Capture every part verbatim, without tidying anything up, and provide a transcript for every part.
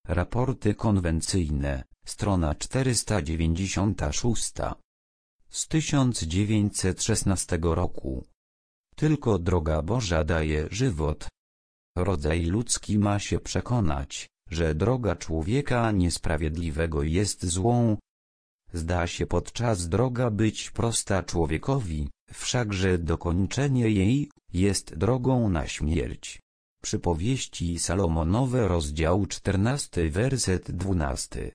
Raporty konwencyjne, strona czterysta dziewięćdziesiąt sześć. Z tysiąc dziewięćset szesnastego roku. Tylko droga Boża daje żywot. Rodzaj ludzki ma się przekonać, że droga człowieka niesprawiedliwego jest złą. Zda się podczas droga być prosta człowiekowi, wszakże dokończenie jej jest drogą na śmierć. Przypowieści Salomonowe, rozdział czternasty, werset dwunasty.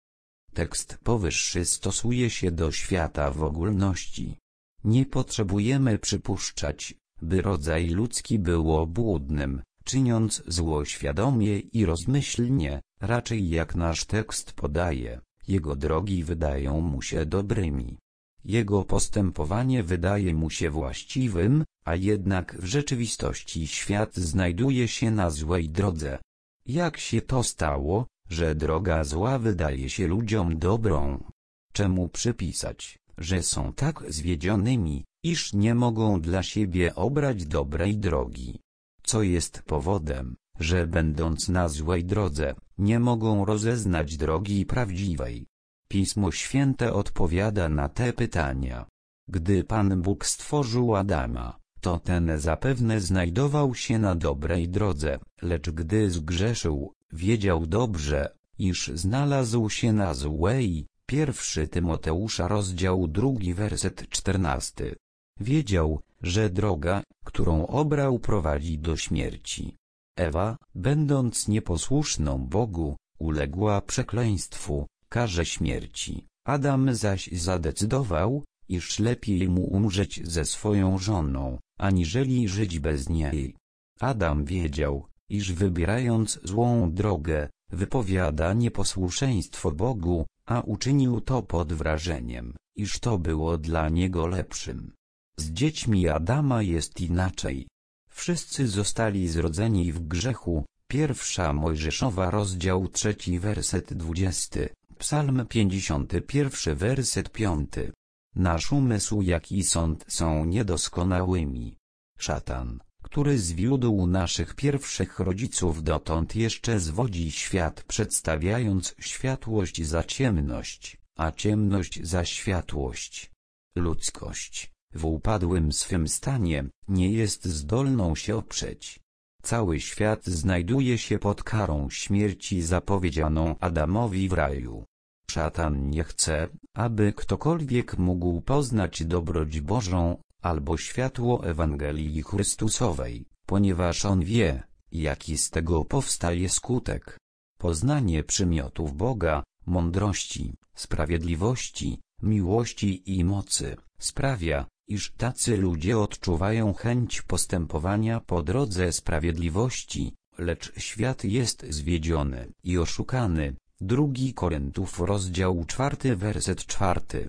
Tekst powyższy stosuje się do świata w ogólności. Nie potrzebujemy przypuszczać, by rodzaj ludzki był obłudnym, czyniąc zło świadomie i rozmyślnie, raczej jak nasz tekst podaje, jego drogi wydają mu się dobrymi. Jego postępowanie wydaje mu się właściwym, a jednak w rzeczywistości świat znajduje się na złej drodze. Jak się to stało, że droga zła wydaje się ludziom dobrą? Czemu przypisać, że są tak zwiedzionymi, iż nie mogą dla siebie obrać dobrej drogi? Co jest powodem, że będąc na złej drodze, nie mogą rozeznać drogi prawdziwej? Pismo Święte odpowiada na te pytania. Gdy Pan Bóg stworzył Adama, to ten zapewne znajdował się na dobrej drodze, lecz gdy zgrzeszył, wiedział dobrze, iż znalazł się na złej. Pierwszy Tymoteusza, rozdział drugi, werset czternasty. Wiedział, że droga, którą obrał, prowadzi do śmierci. Ewa, będąc nieposłuszną Bogu, uległa przekleństwu, karze śmierci. Adam zaś zadecydował, iż lepiej mu umrzeć ze swoją żoną, aniżeli żyć bez niej. Adam wiedział, iż wybierając złą drogę, wypowiada nieposłuszeństwo Bogu, a uczynił to pod wrażeniem, iż to było dla niego lepszym. Z dziećmi Adama jest inaczej. Wszyscy zostali zrodzeni w grzechu. Pierwsza Mojżeszowa, rozdział trzeci, werset dwudziesty, Psalm pięćdziesiąty pierwszy, werset piąty. Nasz umysł jak i sąd są niedoskonałymi. Szatan, który zwiódł naszych pierwszych rodziców, dotąd jeszcze zwodzi świat, przedstawiając światłość za ciemność, a ciemność za światłość. Ludzkość, w upadłym swym stanie, nie jest zdolną się oprzeć. Cały świat znajduje się pod karą śmierci zapowiedzianą Adamowi w raju. Szatan nie chce, aby ktokolwiek mógł poznać dobroć Bożą, albo światło Ewangelii Chrystusowej, ponieważ on wie, jaki z tego powstaje skutek. Poznanie przymiotów Boga, mądrości, sprawiedliwości, miłości i mocy, sprawia, iż tacy ludzie odczuwają chęć postępowania po drodze sprawiedliwości, lecz świat jest zwiedziony i oszukany. Drugi Koryntów, rozdział czwarty, werset czwarty.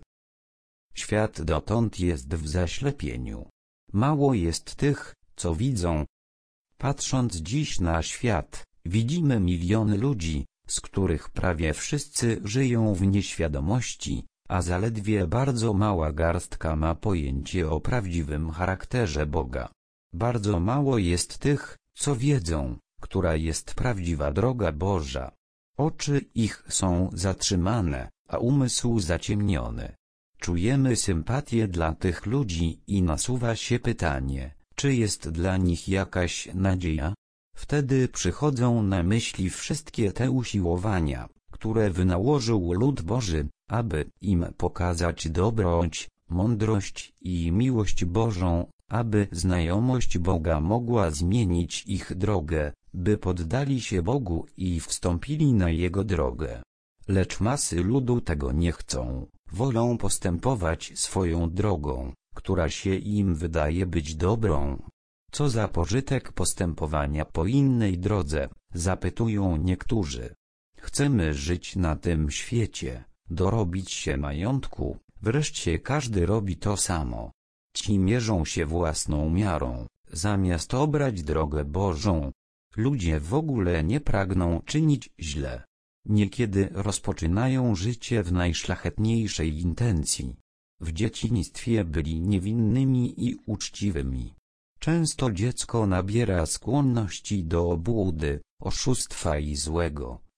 Świat dotąd jest w zaślepieniu. Mało jest tych, co widzą. Patrząc dziś na świat, widzimy miliony ludzi, z których prawie wszyscy żyją w nieświadomości, a zaledwie bardzo mała garstka ma pojęcie o prawdziwym charakterze Boga. Bardzo mało jest tych, co wiedzą, która jest prawdziwa droga Boża. Oczy ich są zatrzymane, a umysł zaciemniony. Czujemy sympatię dla tych ludzi i nasuwa się pytanie, czy jest dla nich jakaś nadzieja? Wtedy przychodzą na myśli wszystkie te usiłowania, które wynałożył lud Boży, aby im pokazać dobroć, mądrość i miłość Bożą, aby znajomość Boga mogła zmienić ich drogę, by poddali się Bogu i wstąpili na Jego drogę. Lecz masy ludu tego nie chcą, wolą postępować swoją drogą, która się im wydaje być dobrą. Co za pożytek postępowania po innej drodze, zapytują niektórzy. Chcemy żyć na tym świecie, dorobić się majątku, wreszcie każdy robi to samo. Ci mierzą się własną miarą, zamiast obrać drogę Bożą. Ludzie w ogóle nie pragną czynić źle. Niekiedy rozpoczynają życie w najszlachetniejszej intencji. W dzieciństwie byli niewinnymi i uczciwymi. Często dziecko nabiera skłonności do obłudy, oszustwa i złego,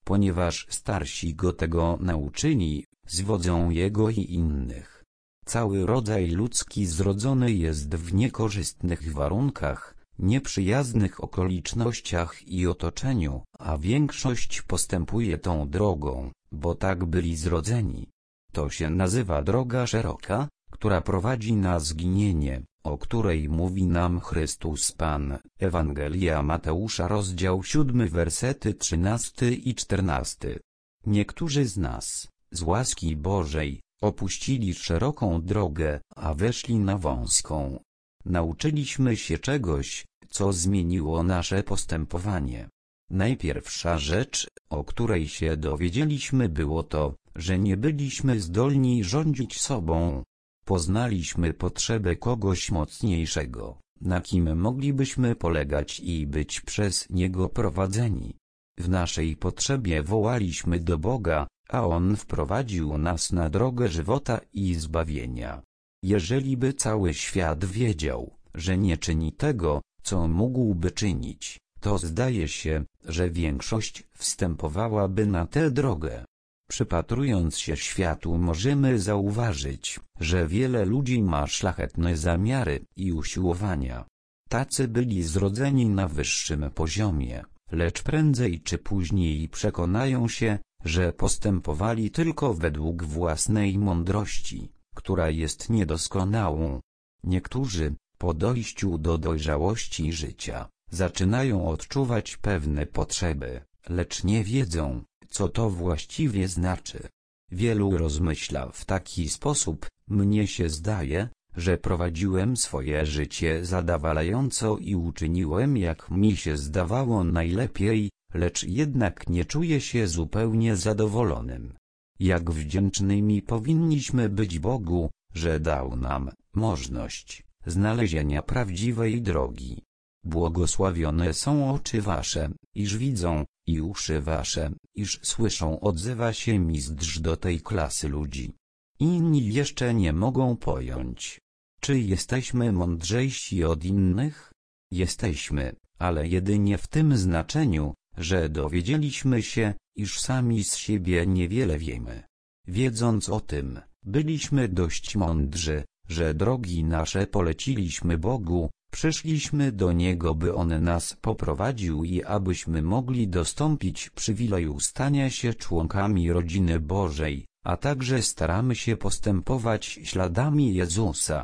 ponieważ starsi go tego nauczyli, zwodzą jego i innych. Cały rodzaj ludzki zrodzony jest w niekorzystnych warunkach, nieprzyjaznych okolicznościach i otoczeniu, a większość postępuje tą drogą, bo tak byli zrodzeni. To się nazywa droga szeroka, która prowadzi na zginienie, o której mówi nam Chrystus Pan. Ewangelia Mateusza rozdział siódmy wersety trzynasty i czternasty. Niektórzy z nas, z łaski Bożej, opuścili szeroką drogę, a weszli na wąską. Nauczyliśmy się czegoś, co zmieniło nasze postępowanie. Najpierwsza rzecz, o której się dowiedzieliśmy, było to, że nie byliśmy zdolni rządzić sobą. Poznaliśmy potrzebę kogoś mocniejszego, na kim moglibyśmy polegać i być przez niego prowadzeni. W naszej potrzebie wołaliśmy do Boga, a On wprowadził nas na drogę żywota i zbawienia. Jeżeli by cały świat wiedział, że nie czyni tego, co mógłby czynić, to zdaje się, że większość wstępowałaby na tę drogę. Przypatrując się światu, możemy zauważyć, że wiele ludzi ma szlachetne zamiary i usiłowania. Tacy byli zrodzeni na wyższym poziomie, lecz prędzej czy później przekonają się, że postępowali tylko według własnej mądrości, która jest niedoskonałą. Niektórzy, po dojściu do dojrzałości życia, zaczynają odczuwać pewne potrzeby, lecz nie wiedzą, co to właściwie znaczy. Wielu rozmyśla w taki sposób: mnie się zdaje, że prowadziłem swoje życie zadowalająco i uczyniłem, jak mi się zdawało, najlepiej, lecz jednak nie czuję się zupełnie zadowolonym. Jak wdzięcznymi powinniśmy być Bogu, że dał nam możliwość znalezienia prawdziwej drogi. Błogosławione są oczy wasze, iż widzą, i uszy wasze, iż słyszą, odzywa się mistrz do tej klasy ludzi. Inni jeszcze nie mogą pojąć. Czy jesteśmy mądrzejsi od innych? Jesteśmy, ale jedynie w tym znaczeniu, że dowiedzieliśmy się, iż sami z siebie niewiele wiemy. Wiedząc o tym, byliśmy dość mądrzy, że drogi nasze poleciliśmy Bogu, przyszliśmy do Niego, by On nas poprowadził i abyśmy mogli dostąpić przywileju stania się członkami rodziny Bożej, a także staramy się postępować śladami Jezusa.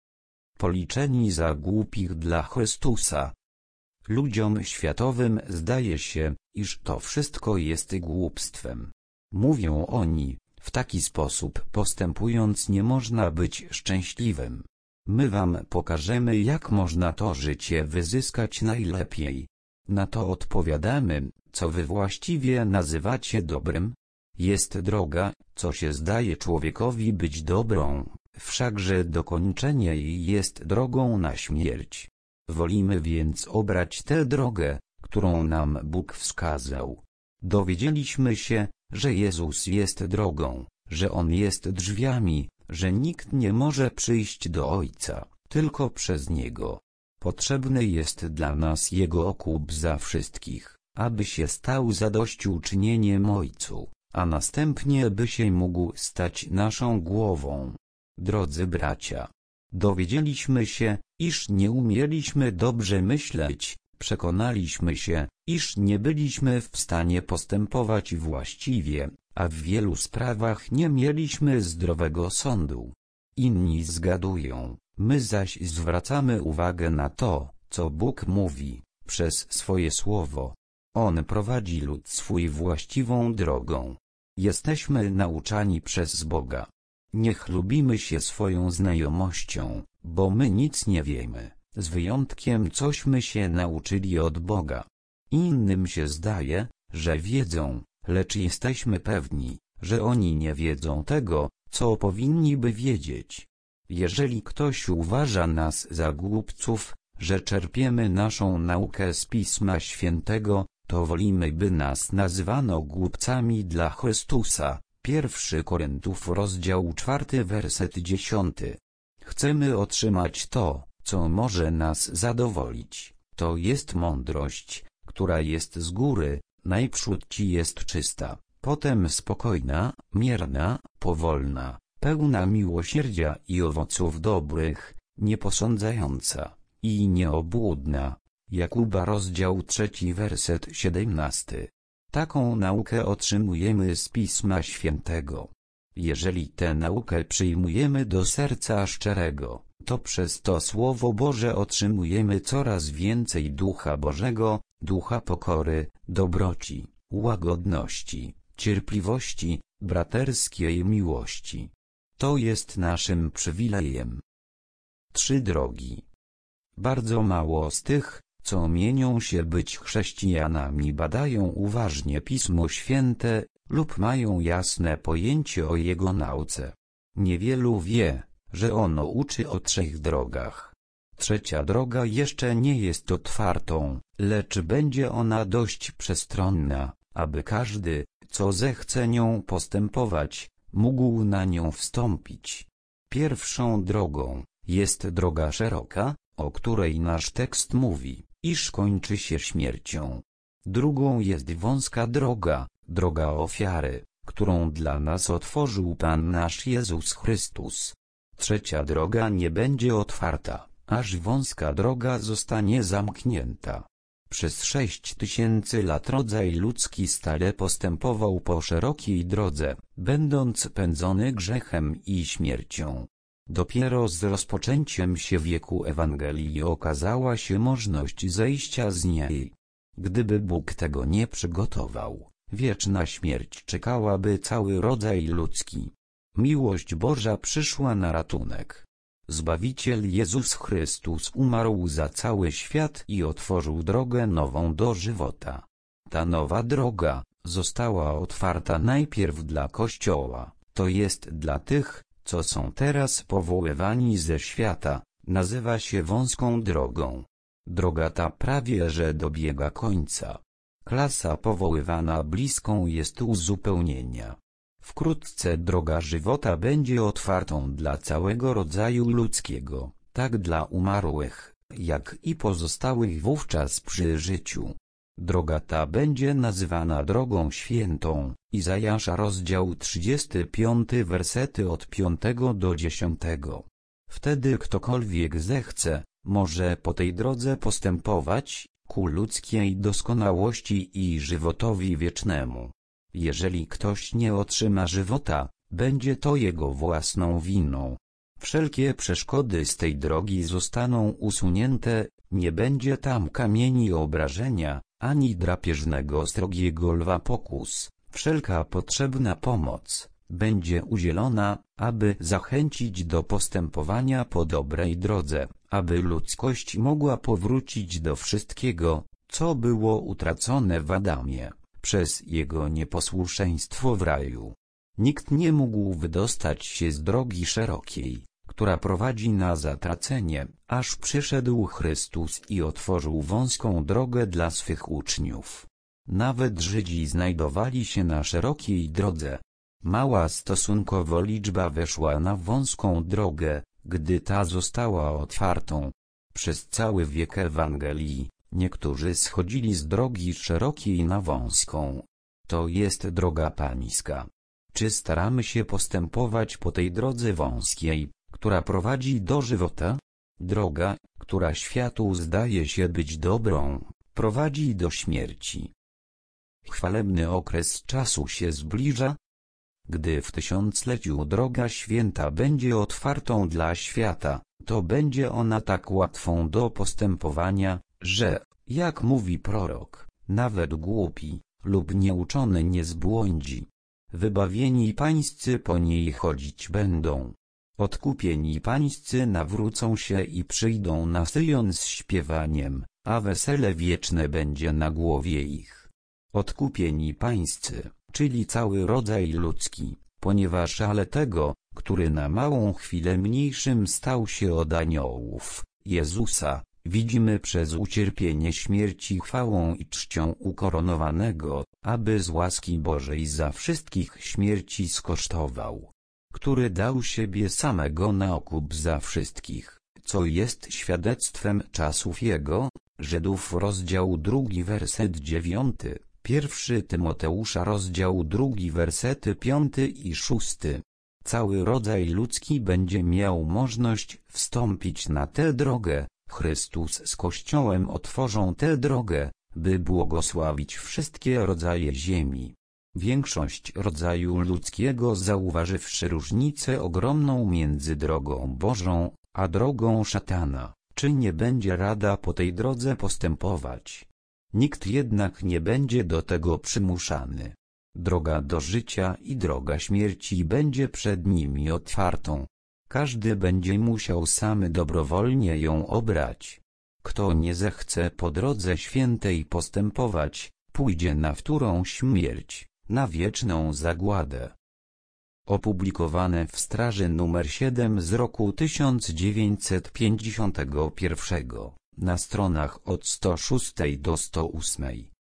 Policzeni za głupich dla Chrystusa. Ludziom światowym zdaje się, iż to wszystko jest głupstwem. Mówią oni: w taki sposób postępując nie można być szczęśliwym. My wam pokażemy, jak można to życie wyzyskać najlepiej. Na to odpowiadamy: co wy właściwie nazywacie dobrem? Jest droga, co się zdaje człowiekowi być dobrą, wszakże dokończenie jej jest drogą na śmierć. Wolimy więc obrać tę drogę, którą nam Bóg wskazał. Dowiedzieliśmy się, że Jezus jest drogą, że On jest drzwiami, że nikt nie może przyjść do Ojca, tylko przez Niego. Potrzebny jest dla nas Jego okup za wszystkich, aby się stał zadośćuczynieniem Ojcu, a następnie by się mógł stać naszą głową. Drodzy bracia, dowiedzieliśmy się, iż nie umieliśmy dobrze myśleć, przekonaliśmy się, iż nie byliśmy w stanie postępować właściwie, a w wielu sprawach nie mieliśmy zdrowego sądu. Inni zgadują, my zaś zwracamy uwagę na to, co Bóg mówi, przez swoje słowo. On prowadzi lud swój właściwą drogą. Jesteśmy nauczani przez Boga. Nie chlubimy się swoją znajomością, bo my nic nie wiemy, z wyjątkiem cośmy się nauczyli od Boga. Innym się zdaje, że wiedzą, lecz jesteśmy pewni, że oni nie wiedzą tego, co powinni by wiedzieć. Jeżeli ktoś uważa nas za głupców, że czerpiemy naszą naukę z Pisma Świętego, to wolimy, by nas nazywano głupcami dla Chrystusa. Pierwszy Koryntiów rozdział czwarty werset dziesiąty. Chcemy otrzymać to, co może nas zadowolić. To jest mądrość, która jest z góry, najprzód ci jest czysta, potem spokojna, mierna, powolna, pełna miłosierdzia i owoców dobrych, nieposądzająca i nieobłudna. Jakuba rozdział trzeci werset siedemnasty. Taką naukę otrzymujemy z Pisma Świętego. Jeżeli tę naukę przyjmujemy do serca szczerego, to przez to Słowo Boże otrzymujemy coraz więcej Ducha Bożego, ducha pokory, dobroci, łagodności, cierpliwości, braterskiej miłości. To jest naszym przywilejem. Trzy drogi. Bardzo mało z tych, co mienią się być chrześcijanami, badają uważnie Pismo Święte lub mają jasne pojęcie o jego nauce. Niewielu wie, że ono uczy o trzech drogach. Trzecia droga jeszcze nie jest otwartą, lecz będzie ona dość przestronna, aby każdy, co zechce nią postępować, mógł na nią wstąpić. Pierwszą drogą jest droga szeroka, o której nasz tekst mówi, iż kończy się śmiercią. Drugą jest wąska droga, droga ofiary, którą dla nas otworzył Pan nasz Jezus Chrystus. Trzecia droga nie będzie otwarta, aż wąska droga zostanie zamknięta. Przez sześć tysięcy lat rodzaj ludzki stale postępował po szerokiej drodze, będąc pędzony grzechem i śmiercią. Dopiero z rozpoczęciem się wieku Ewangelii okazała się możliwość zejścia z niej. Gdyby Bóg tego nie przygotował, wieczna śmierć czekałaby cały rodzaj ludzki. Miłość Boża przyszła na ratunek. Zbawiciel Jezus Chrystus umarł za cały świat i otworzył drogę nową do żywota. Ta nowa droga została otwarta najpierw dla Kościoła, to jest dla tych, co są teraz powoływani ze świata, nazywa się wąską drogą. Droga ta prawie że dobiega końca. Klasa powoływana bliską jest uzupełnienia. Wkrótce droga żywota będzie otwartą dla całego rodzaju ludzkiego, tak dla umarłych, jak i pozostałych wówczas przy życiu. Droga ta będzie nazywana drogą świętą. Izajasza rozdział trzydziesty piąty wersety od piątego do dziesiątego. Wtedy ktokolwiek zechce, może po tej drodze postępować, ku ludzkiej doskonałości i żywotowi wiecznemu. Jeżeli ktoś nie otrzyma żywota, będzie to jego własną winą. Wszelkie przeszkody z tej drogi zostaną usunięte, nie będzie tam kamieni obrażenia, ani drapieżnego srogiego lwa pokus. Wszelka potrzebna pomoc będzie udzielona, aby zachęcić do postępowania po dobrej drodze, aby ludzkość mogła powrócić do wszystkiego, co było utracone w Adamie, przez jego nieposłuszeństwo w raju. Nikt nie mógł wydostać się z drogi szerokiej, która prowadzi na zatracenie, aż przyszedł Chrystus i otworzył wąską drogę dla swych uczniów. Nawet Żydzi znajdowali się na szerokiej drodze. Mała stosunkowo liczba weszła na wąską drogę, gdy ta została otwartą. Przez cały wiek Ewangelii, niektórzy schodzili z drogi szerokiej na wąską. To jest droga pańska. Czy staramy się postępować po tej drodze wąskiej, która prowadzi do żywota? Droga, która światu zdaje się być dobrą, prowadzi do śmierci. Chwalebny okres czasu się zbliża. Gdy w tysiącleciu droga święta będzie otwartą dla świata, to będzie ona tak łatwą do postępowania, że, jak mówi prorok, nawet głupi lub nieuczony nie zbłądzi. Wybawieni pańscy po niej chodzić będą. Odkupieni pańscy nawrócą się i przyjdą na Syjon z śpiewaniem, a wesele wieczne będzie na głowie ich. Odkupieni pańscy, czyli cały rodzaj ludzki, ponieważ ale tego, który na małą chwilę mniejszym stał się od aniołów, Jezusa, widzimy przez ucierpienie śmierci chwałą i czcią ukoronowanego, aby z łaski Bożej za wszystkich śmierci skosztował, który dał siebie samego na okup za wszystkich, co jest świadectwem czasów Jego. Żydów rozdział drugi werset dziewiąty. Pierwszy Tymoteusza rozdział drugi wersety piąty i szósty. Cały rodzaj ludzki będzie miał możliwość wstąpić na tę drogę, Chrystus z Kościołem otworzą tę drogę, by błogosławić wszystkie rodzaje ziemi. Większość rodzaju ludzkiego, zauważywszy różnicę ogromną między drogą Bożą, a drogą szatana, czy nie będzie rada po tej drodze postępować. Nikt jednak nie będzie do tego przymuszany. Droga do życia i droga śmierci będzie przed nimi otwartą. Każdy będzie musiał sam dobrowolnie ją obrać. Kto nie zechce po drodze świętej postępować, pójdzie na wtórą śmierć, na wieczną zagładę. Opublikowane w Straży numer siedem z roku tysiąc dziewięćset pięćdziesiątego pierwszego, na stronach od sto szóstej do sto ósmej.